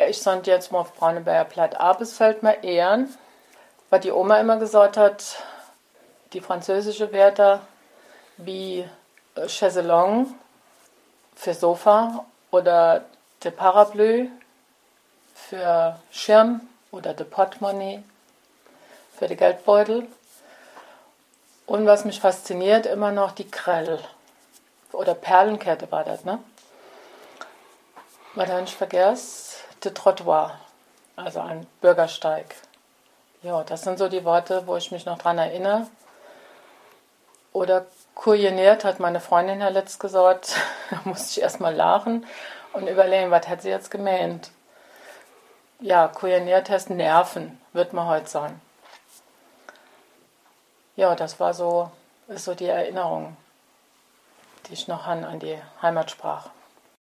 Ich stand jetzt mal auf Brauneberger Platt ab, es fällt mir eher, was die Oma immer gesagt hat, die französische Wörter wie Chaiselong für Sofa oder de Parapluie für Schirm oder de Portemonnaie für den Geldbeutel. Und was mich fasziniert, immer noch die Krell. Oder Perlenkette war das, ne? Was ich nicht vergesse, de Trottoir, also ein Bürgersteig. Ja, das sind so die Worte, wo ich mich noch dran erinnere. Oder kujiniert, hat meine Freundin ja letzt gesagt, da musste ich erstmal lachen und überlegen, was hat sie jetzt gemeint. Ja, kujiniert heißt Nerven, wird man heute sagen. Ja, das ist so die Erinnerung, die ich noch habe an die Heimatsprache.